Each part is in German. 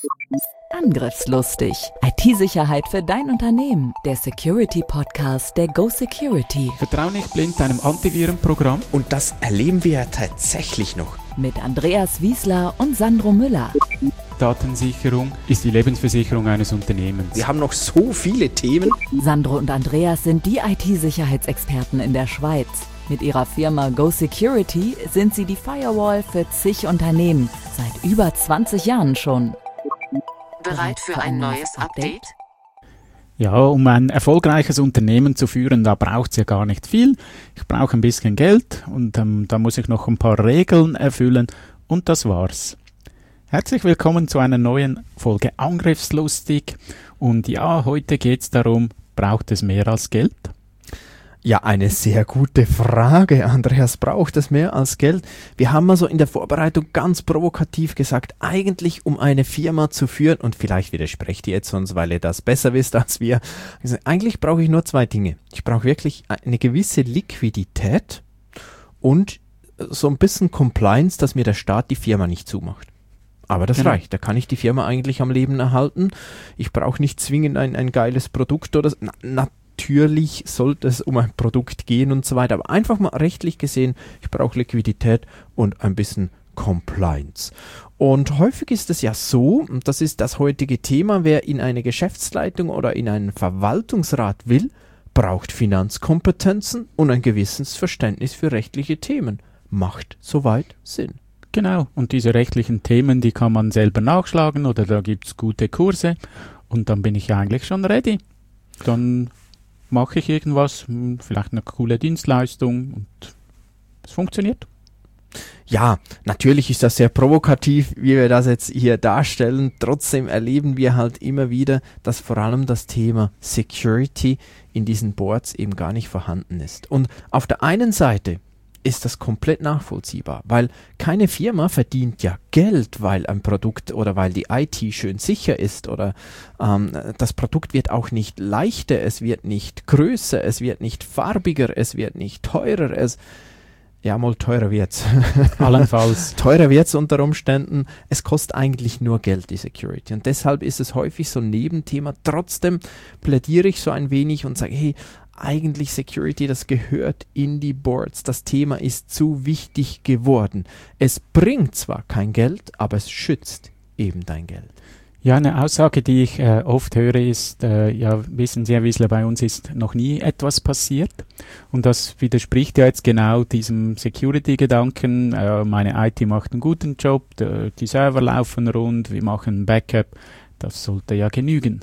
Angriffslustig. IT-Sicherheit für dein Unternehmen. Der Security-Podcast der Go Security. Vertrau nicht blind deinem Antivirenprogramm. Und das erleben wir ja tatsächlich noch. Mit Andreas Wiesler und Sandro Müller. Datensicherung ist die Lebensversicherung eines Unternehmens. Wir haben noch so viele Themen. Sandro und Andreas sind die IT-Sicherheitsexperten in der Schweiz. Mit ihrer Firma Go Security sind sie die Firewall für zig Unternehmen. Seit über 20 Jahren schon. Bereit für ein neues Update? Ja, um ein erfolgreiches Unternehmen zu führen, da braucht es ja gar nicht viel. Ich brauche ein bisschen Geld und da muss ich noch ein paar Regeln erfüllen und das war's. Herzlich willkommen zu einer neuen Folge Angriffslustig. Und ja, heute geht es darum, braucht es mehr als Geld? Ja, eine sehr gute Frage, Andreas. Braucht es mehr als Geld? Wir haben also in der Vorbereitung ganz provokativ gesagt, eigentlich um eine Firma zu führen, und vielleicht widersprecht ihr jetzt sonst, weil ihr das besser wisst als wir, eigentlich brauche ich nur zwei Dinge. Ich brauche wirklich eine gewisse Liquidität und so ein bisschen Compliance, dass mir der Staat die Firma nicht zumacht. Aber das reicht, da kann ich die Firma eigentlich am Leben erhalten. Ich brauche nicht zwingend ein geiles Produkt oder so. Natürlich sollte es um ein Produkt gehen und so weiter, aber einfach mal rechtlich gesehen, ich brauche Liquidität und ein bisschen Compliance. Und häufig ist es ja so, und das ist das heutige Thema, wer in eine Geschäftsleitung oder in einen Verwaltungsrat will, braucht Finanzkompetenzen und ein gewisses Verständnis für rechtliche Themen. Macht soweit Sinn. Genau, und diese rechtlichen Themen, die kann man selber nachschlagen oder da gibt es gute Kurse und dann bin ich eigentlich schon ready. Dann mache ich irgendwas, vielleicht eine coole Dienstleistung und es funktioniert. Ja, natürlich ist das sehr provokativ, wie wir das jetzt hier darstellen. Trotzdem erleben wir halt immer wieder, dass vor allem das Thema Security in diesen Boards eben gar nicht vorhanden ist. Und auf der einen Seite ist das komplett nachvollziehbar, weil keine Firma verdient ja Geld, weil ein Produkt oder weil die IT schön sicher ist oder das Produkt wird auch nicht leichter, es wird nicht größer, es wird nicht farbiger, es wird nicht teurer, teurer wird's. Allenfalls. Teurer wird's unter Umständen. Es kostet eigentlich nur Geld, die Security. Und deshalb ist es häufig so ein Nebenthema. Trotzdem plädiere ich so ein wenig und sage, hey, eigentlich Security, das gehört in die Boards. Das Thema ist zu wichtig geworden. Es bringt zwar kein Geld, aber es schützt eben dein Geld. Ja, eine Aussage, die ich oft höre, ist, wissen Sie, Herr Wiesler, bei uns ist noch nie etwas passiert. Und das widerspricht ja jetzt genau diesem Security-Gedanken. Meine IT macht einen guten Job, die Server laufen rund, wir machen ein Backup. Das sollte ja genügen.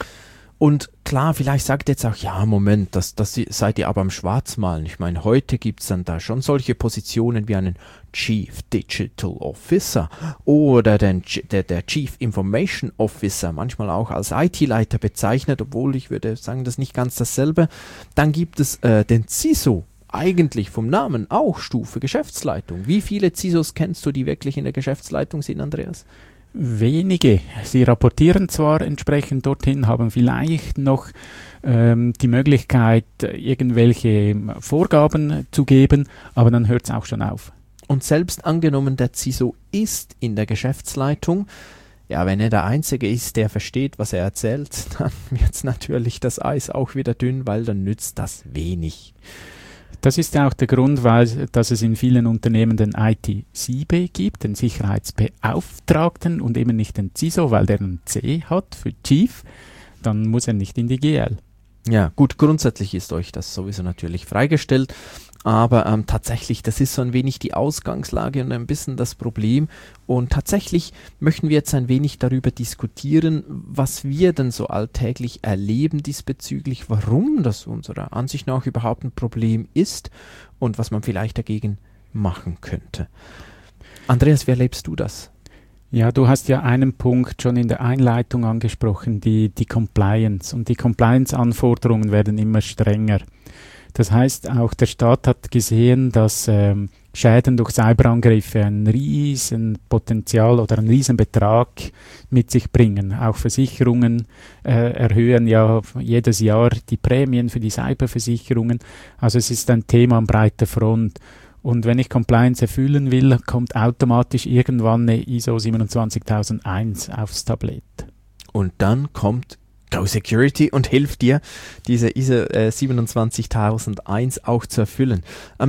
Und klar, vielleicht sagt ihr jetzt auch, ja, Moment, das seid ihr aber am Schwarzmalen. Ich meine, heute gibt es dann da schon solche Positionen wie einen Chief Digital Officer oder der Chief Information Officer, manchmal auch als IT-Leiter bezeichnet, obwohl ich würde sagen, das ist nicht ganz dasselbe. Dann gibt es den CISO, eigentlich vom Namen auch Stufe Geschäftsleitung. Wie viele CISOs kennst du, die wirklich in der Geschäftsleitung sind, Andreas? Wenige. Sie rapportieren zwar entsprechend dorthin, haben vielleicht noch die Möglichkeit, irgendwelche Vorgaben zu geben, aber dann hört es auch schon auf. Und selbst angenommen, der CISO ist in der Geschäftsleitung, ja, wenn er der Einzige ist, der versteht, was er erzählt, dann wird natürlich das Eis auch wieder dünn, weil dann nützt das wenig. Das ist auch der Grund, dass es in vielen Unternehmen den IT-SIB gibt, den Sicherheitsbeauftragten und eben nicht den CISO, weil der einen C hat für Chief, dann muss er nicht in die GL. Ja, gut, grundsätzlich ist euch das sowieso natürlich freigestellt, aber tatsächlich, das ist so ein wenig die Ausgangslage und ein bisschen das Problem und tatsächlich möchten wir jetzt ein wenig darüber diskutieren, was wir denn so alltäglich erleben diesbezüglich, warum das unserer Ansicht nach überhaupt ein Problem ist und was man vielleicht dagegen machen könnte. Andreas, wie erlebst du das? Ja, du hast ja einen Punkt schon in der Einleitung angesprochen, die Compliance. Und die Compliance-Anforderungen werden immer strenger. Das heißt, auch der Staat hat gesehen, dass Schäden durch Cyberangriffe ein riesen Potenzial oder einen riesen Betrag mit sich bringen. Auch Versicherungen erhöhen ja jedes Jahr die Prämien für die Cyberversicherungen. Also es ist ein Thema an breiter Front. Und wenn ich Compliance erfüllen will, kommt automatisch irgendwann eine ISO 27001 aufs Tablett. Und dann kommt GoSecurity und hilft dir, diese ISO 27001 auch zu erfüllen.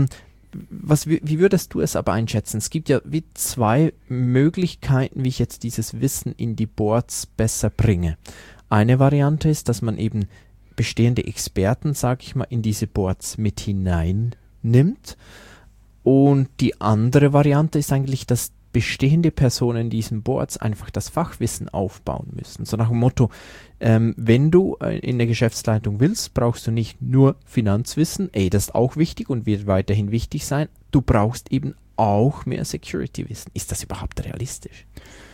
Wie würdest du es aber einschätzen? Es gibt ja wie zwei Möglichkeiten, wie ich jetzt dieses Wissen in die Boards besser bringe. Eine Variante ist, dass man eben bestehende Experten, sage ich mal, in diese Boards mit hineinnimmt. Und die andere Variante ist eigentlich, dass bestehende Personen in diesen Boards einfach das Fachwissen aufbauen müssen. So nach dem Motto, wenn du in der Geschäftsleitung willst, brauchst du nicht nur Finanzwissen, das ist auch wichtig und wird weiterhin wichtig sein, du brauchst eben auch mehr Security-Wissen. Ist das überhaupt realistisch?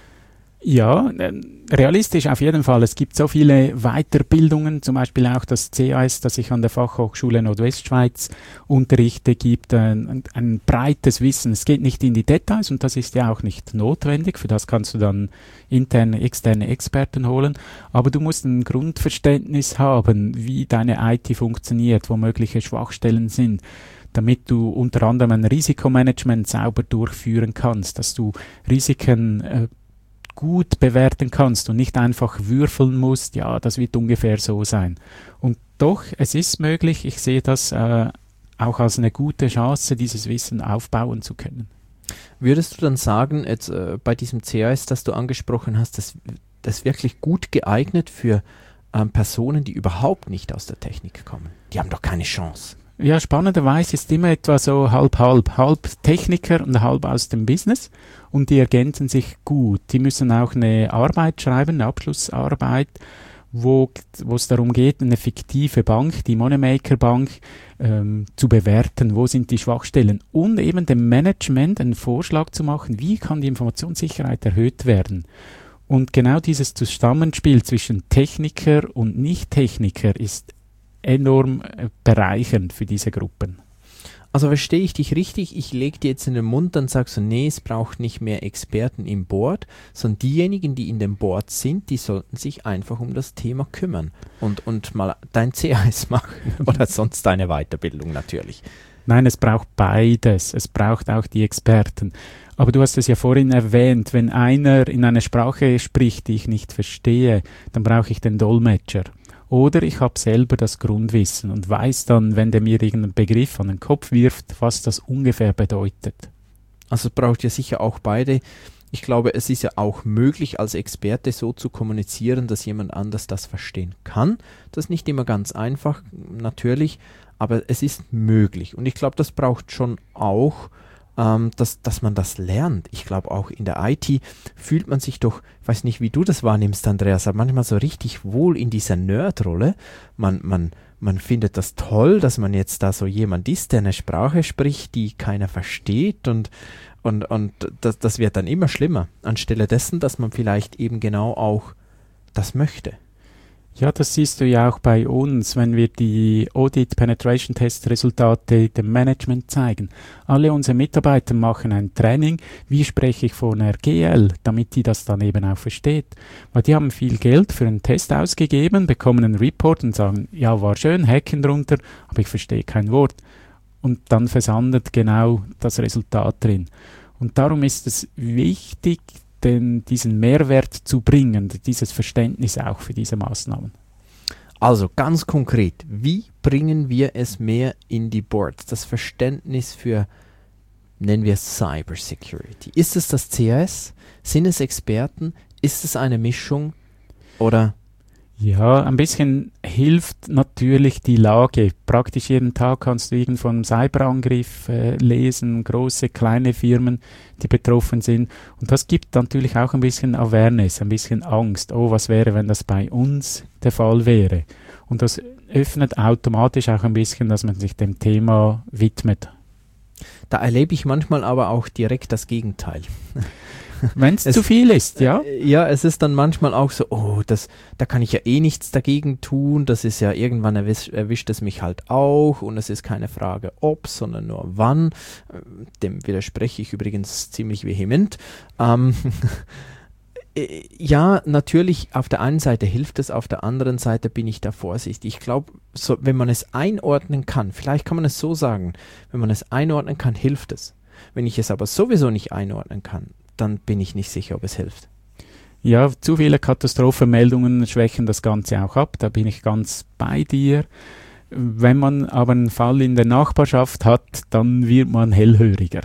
Ja, realistisch auf jeden Fall. Es gibt so viele Weiterbildungen, zum Beispiel auch das CAS, das ich an der Fachhochschule Nordwestschweiz unterrichte, gibt ein breites Wissen. Es geht nicht in die Details und das ist ja auch nicht notwendig. Für das kannst du dann interne, externe Experten holen. Aber du musst ein Grundverständnis haben, wie deine IT funktioniert, wo mögliche Schwachstellen sind, damit du unter anderem ein Risikomanagement sauber durchführen kannst, dass du Risiken gut bewerten kannst und nicht einfach würfeln musst, ja, das wird ungefähr so sein. Und doch, es ist möglich, ich sehe das auch als eine gute Chance, dieses Wissen aufbauen zu können. Würdest du dann sagen, jetzt bei diesem CAS, das du angesprochen hast, das wirklich gut geeignet für Personen, die überhaupt nicht aus der Technik kommen? Die haben doch keine Chance. Ja, spannenderweise ist immer etwa so halb Techniker und halb aus dem Business und die ergänzen sich gut. Die müssen auch eine Arbeit schreiben, eine Abschlussarbeit, wo es darum geht, eine fiktive Bank, die Moneymaker Bank, zu bewerten, wo sind die Schwachstellen und eben dem Management einen Vorschlag zu machen, wie kann die Informationssicherheit erhöht werden. Und genau dieses Zusammenspiel zwischen Techniker und Nicht-Techniker ist enorm bereichernd für diese Gruppen. Also verstehe ich dich richtig, ich lege dir jetzt in den Mund, dann sagst du, nee, es braucht nicht mehr Experten im Board, sondern diejenigen, die in dem Board sind, die sollten sich einfach um das Thema kümmern und mal dein CAS machen oder sonst deine Weiterbildung natürlich. Nein, es braucht beides, es braucht auch die Experten. Aber du hast es ja vorhin erwähnt, wenn einer in einer Sprache spricht, die ich nicht verstehe, dann brauche ich den Dolmetscher. Oder ich habe selber das Grundwissen und weiß dann, wenn der mir irgendeinen Begriff an den Kopf wirft, was das ungefähr bedeutet. Also es braucht ja sicher auch beide. Ich glaube, es ist ja auch möglich, als Experte so zu kommunizieren, dass jemand anders das verstehen kann. Das ist nicht immer ganz einfach, natürlich, aber es ist möglich. Und ich glaube, das braucht schon auch, dass man das lernt. Ich glaube, auch in der IT fühlt man sich doch, ich weiß nicht, wie du das wahrnimmst, Andreas, aber manchmal so richtig wohl in dieser Nerd-Rolle. Man findet das toll, dass man jetzt da so jemand ist, der eine Sprache spricht, die keiner versteht und das wird dann immer schlimmer, anstelle dessen, dass man vielleicht eben genau auch das möchte. Ja, das siehst du ja auch bei uns, wenn wir die Audit-Penetration-Test-Resultate dem Management zeigen. Alle unsere Mitarbeiter machen ein Training, wie spreche ich vor einer GL, damit die das dann eben auch versteht. Weil die haben viel Geld für einen Test ausgegeben, bekommen einen Report und sagen, ja, war schön, Häkchen drunter, aber ich verstehe kein Wort. Und dann versandet genau das Resultat drin. Und darum ist es wichtig, diesen Mehrwert zu bringen, dieses Verständnis auch für diese Maßnahmen. Also ganz konkret, wie bringen wir es mehr in die Boards? Das Verständnis für, nennen wir es Cybersecurity. Ist es das CAS? Sind es Experten? Ist es eine Mischung? Oder? Ja, ein bisschen hilft natürlich die Lage. Praktisch jeden Tag kannst du irgend von einem Cyberangriff lesen, große, kleine Firmen, die betroffen sind. Und das gibt natürlich auch ein bisschen Awareness, ein bisschen Angst. Oh, was wäre, wenn das bei uns der Fall wäre? Und das öffnet automatisch auch ein bisschen, dass man sich dem Thema widmet. Da erlebe ich manchmal aber auch direkt das Gegenteil. Wenn es zu viel ist, ja? Ja, es ist dann manchmal auch so, da kann ich ja eh nichts dagegen tun, das ist ja irgendwann erwischt es mich halt auch und es ist keine Frage ob, sondern nur wann. Dem widerspreche ich übrigens ziemlich vehement. Ja, natürlich, auf der einen Seite hilft es, auf der anderen Seite bin ich da vorsichtig. Ich glaube, so, wenn man es einordnen kann, vielleicht kann man es so sagen, wenn man es einordnen kann, hilft es. Wenn ich es aber sowieso nicht einordnen kann, dann bin ich nicht sicher, ob es hilft. Ja, zu viele Katastrophenmeldungen schwächen das Ganze auch ab, da bin ich ganz bei dir. Wenn man aber einen Fall in der Nachbarschaft hat, dann wird man hellhöriger.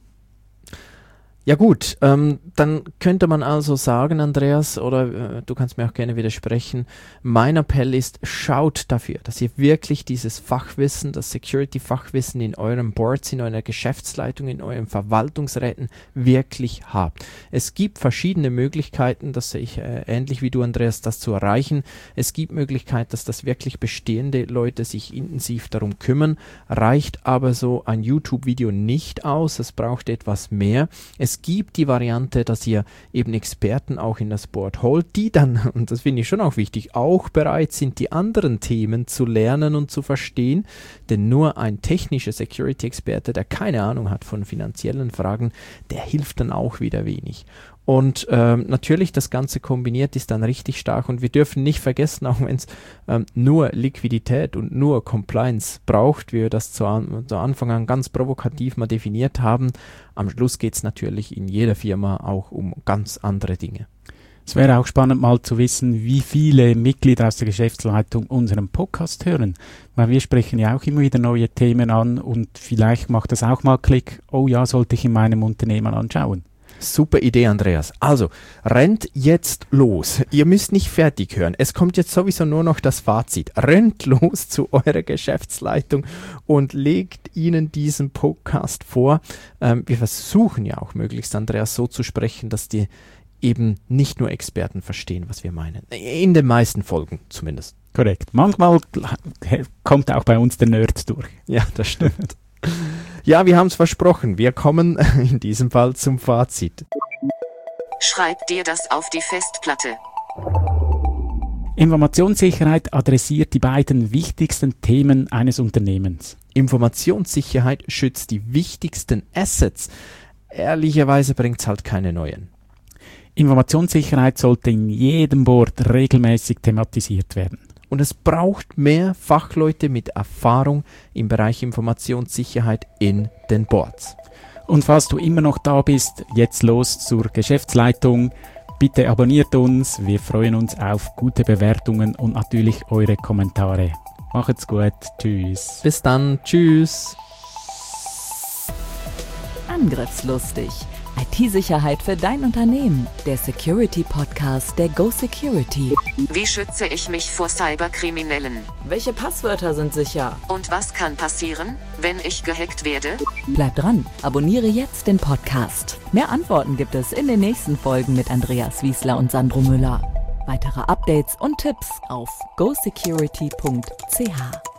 Ja gut, dann könnte man also sagen, Andreas, oder du kannst mir auch gerne widersprechen, mein Appell ist, schaut dafür, dass ihr wirklich dieses Fachwissen, das Security-Fachwissen in euren Boards, in eurer Geschäftsleitung, in euren Verwaltungsräten wirklich habt. Es gibt verschiedene Möglichkeiten, das sehe ich ähnlich wie du, Andreas, das zu erreichen. Es gibt Möglichkeiten, dass wirklich bestehende Leute sich intensiv darum kümmern, reicht aber so ein YouTube-Video nicht aus, es braucht etwas mehr. Es gibt die Variante, dass ihr eben Experten auch in das Board holt, die dann, und das finde ich schon auch wichtig, auch bereit sind, die anderen Themen zu lernen und zu verstehen, denn nur ein technischer Security-Experte, der keine Ahnung hat von finanziellen Fragen, der hilft dann auch wieder wenig. Und natürlich das Ganze kombiniert ist dann richtig stark und wir dürfen nicht vergessen, auch wenn es nur Liquidität und nur Compliance braucht, wie wir das zu Anfang an ganz provokativ mal definiert haben, am Schluss geht es natürlich in jeder Firma auch um ganz andere Dinge. Es wäre auch spannend mal zu wissen, wie viele Mitglieder aus der Geschäftsleitung unseren Podcast hören, weil wir sprechen ja auch immer wieder neue Themen an und vielleicht macht das auch mal Klick, oh ja, sollte ich in meinem Unternehmen anschauen. Super Idee, Andreas. Also, rennt jetzt los. Ihr müsst nicht fertig hören. Es kommt jetzt sowieso nur noch das Fazit. Rennt los zu eurer Geschäftsleitung und legt ihnen diesen Podcast vor. Wir versuchen ja auch möglichst, Andreas, so zu sprechen, dass die eben nicht nur Experten verstehen, was wir meinen. In den meisten Folgen zumindest. Korrekt. Manchmal kommt auch bei uns der Nerd durch. Ja, das stimmt. Ja, wir haben es versprochen. Wir kommen in diesem Fall zum Fazit. Schreib dir das auf die Festplatte. Informationssicherheit adressiert die beiden wichtigsten Themen eines Unternehmens. Informationssicherheit schützt die wichtigsten Assets. Ehrlicherweise bringt es halt keine neuen. Informationssicherheit sollte in jedem Board regelmäßig thematisiert werden. Und es braucht mehr Fachleute mit Erfahrung im Bereich Informationssicherheit in den Boards. Und falls du immer noch da bist, jetzt los zur Geschäftsleitung. Bitte abonniert uns, wir freuen uns auf gute Bewertungen und natürlich eure Kommentare. Macht's gut, tschüss. Bis dann, tschüss. Angriffslustig. IT-Sicherheit für dein Unternehmen. Der Security-Podcast der Go Security. Wie schütze ich mich vor Cyberkriminellen? Welche Passwörter sind sicher? Und was kann passieren, wenn ich gehackt werde? Bleib dran, abonniere jetzt den Podcast. Mehr Antworten gibt es in den nächsten Folgen mit Andreas Wiesler und Sandro Müller. Weitere Updates und Tipps auf gosecurity.ch.